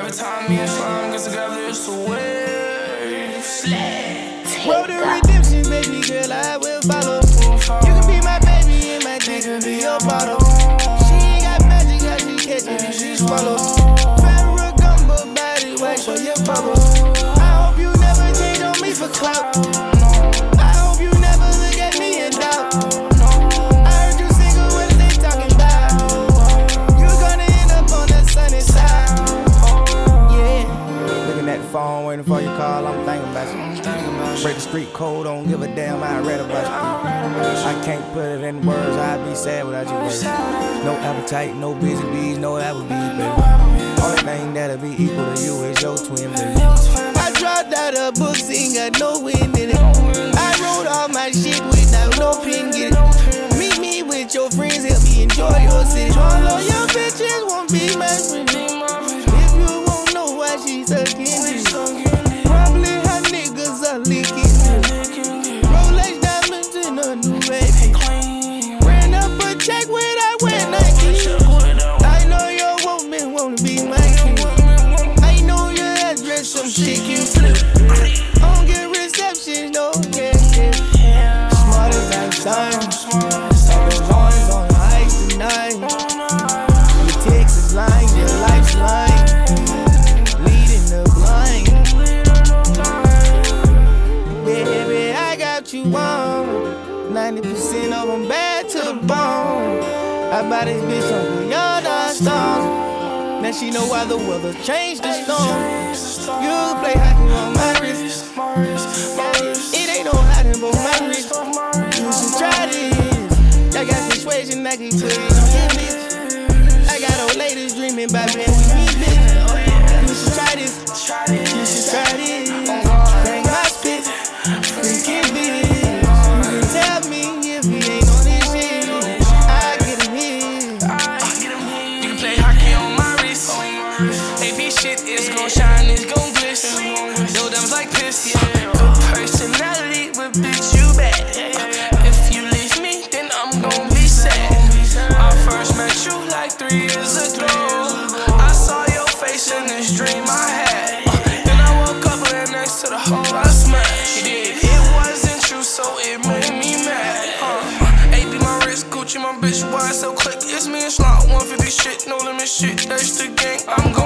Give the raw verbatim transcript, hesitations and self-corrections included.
Every time me and Slime get together, it's a wave. Road to redemption, baby girl, I will follow. You can be my baby and my dick can be your bottle. She ain't got magic, how she catch it and she swallow. Farrah gumbo body, wait for your bubble. I hope you never change on me for clout. I hope you never look at me in doubt. I heard you single, what they talking about? You're gonna end up on the sunny side. Yeah. Looking at the phone, waiting for your call, I'm thinking about you. Break the street code, don't give a damn, I read about you. I can't put it in words, I'd be sad without you, baby. No appetite, no busy bees, no Applebee's, baby. Only thing that'll be equal to you is your twin, baby. I dropped out of books, ain't got no wind in it. I wrote all my shit without no pen, get it. Meet me with your friends, help me enjoy your city. All of your bitches won't be my friend. If you won't know why she's again, probably her niggas are leaking. Rolex diamonds in a new baby. Ran up a check when I went Nike. I know your woman won't be my king. I know your address, some shit you flip. I don't get reception, no, yeah, yeah. Smart as Einstein. The ones on the ice tonight. The Texas line, your life's line. Leading the blind. Baby, I got you on. ninety percent of them bad to the bone. I buy this bitch on beyond our stars. Now she know why the weather changed the storm. You play hockey on my wrist. It ain't no hiding but my wrist. You should try this. I got persuasion, I can put it on your bitch. I got old ladies dreaming about being with me, bitch. You should try this. You should try this. Bang my spit. Freaking beat it. Tell me if he ain't on this shit. I get him hit. You can play hockey on my wrist. A P shit is gon' shine, it's gon' glisten. No diamonds like piss. Good personality, but bitch you bad. If you leave me, then I'm gon' be sad. I first met you like three years ago. I saw your face in this dream I had. Then I woke up laying next to the hole I smashed. It wasn't true, so it made me mad. Uh, A P my wrist, Gucci my bitch, why so quick? It's me and Slot, one fifty shit, no limit shit. That's the gang, I'm gon'